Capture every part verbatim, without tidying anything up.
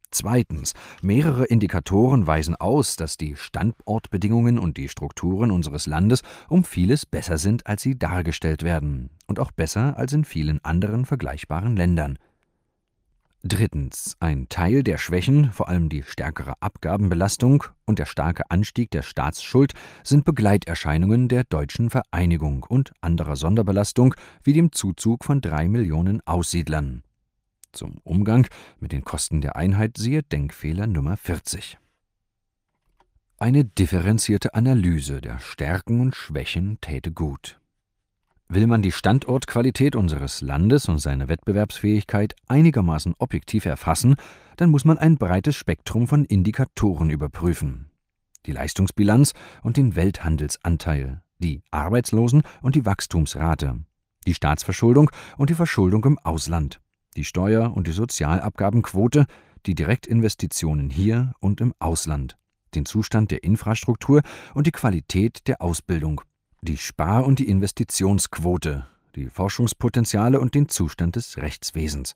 Zweitens. Mehrere Indikatoren weisen aus, dass die Standortbedingungen und die Strukturen unseres Landes um vieles besser sind, als sie dargestellt werden, und auch besser als in vielen anderen vergleichbaren Ländern. Drittens. Ein Teil der Schwächen, vor allem die stärkere Abgabenbelastung und der starke Anstieg der Staatsschuld, sind Begleiterscheinungen der deutschen Vereinigung und anderer Sonderbelastung wie dem Zuzug von drei Millionen Aussiedlern. Zum Umgang mit den Kosten der Einheit siehe Denkfehler Nummer vierzig. Eine differenzierte Analyse der Stärken und Schwächen täte gut. Will man die Standortqualität unseres Landes und seine Wettbewerbsfähigkeit einigermaßen objektiv erfassen, dann muss man ein breites Spektrum von Indikatoren überprüfen. Die Leistungsbilanz und den Welthandelsanteil, die Arbeitslosen- und die Wachstumsrate, die Staatsverschuldung und die Verschuldung im Ausland, die Steuer- und die Sozialabgabenquote, die Direktinvestitionen hier und im Ausland, den Zustand der Infrastruktur und die Qualität der Ausbildung, die Spar- und die Investitionsquote, die Forschungspotenziale und den Zustand des Rechtswesens.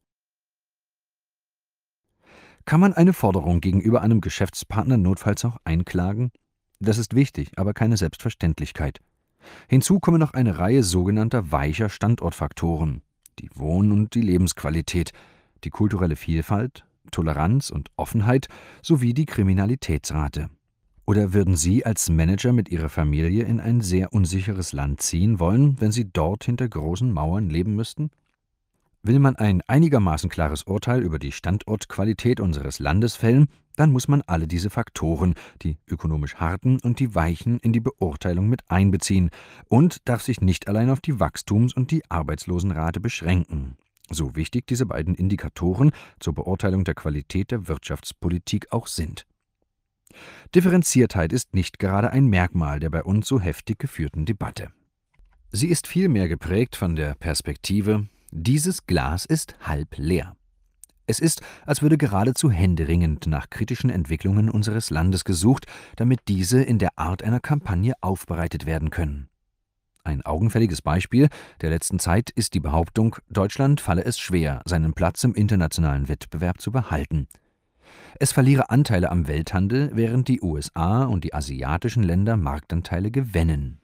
Kann man eine Forderung gegenüber einem Geschäftspartner notfalls auch einklagen? Das ist wichtig, aber keine Selbstverständlichkeit. Hinzu kommen noch eine Reihe sogenannter weicher Standortfaktoren: die Wohn- und die Lebensqualität, die kulturelle Vielfalt, Toleranz und Offenheit sowie die Kriminalitätsrate. Oder würden Sie als Manager mit Ihrer Familie in ein sehr unsicheres Land ziehen wollen, wenn Sie dort hinter großen Mauern leben müssten? Will man ein einigermaßen klares Urteil über die Standortqualität unseres Landes fällen, dann muss man alle diese Faktoren, die ökonomisch harten und die weichen, in die Beurteilung mit einbeziehen und darf sich nicht allein auf die Wachstums- und die Arbeitslosenrate beschränken. So wichtig diese beiden Indikatoren zur Beurteilung der Qualität der Wirtschaftspolitik auch sind. Differenziertheit ist nicht gerade ein Merkmal der bei uns so heftig geführten Debatte. Sie ist vielmehr geprägt von der Perspektive: Dieses Glas ist halb leer. Es ist, als würde geradezu händeringend nach kritischen Entwicklungen unseres Landes gesucht, damit diese in der Art einer Kampagne aufbereitet werden können. Ein augenfälliges Beispiel der letzten Zeit ist die Behauptung, Deutschland falle es schwer, seinen Platz im internationalen Wettbewerb zu behalten. Es verliere Anteile am Welthandel, während die U S A und die asiatischen Länder Marktanteile gewännen.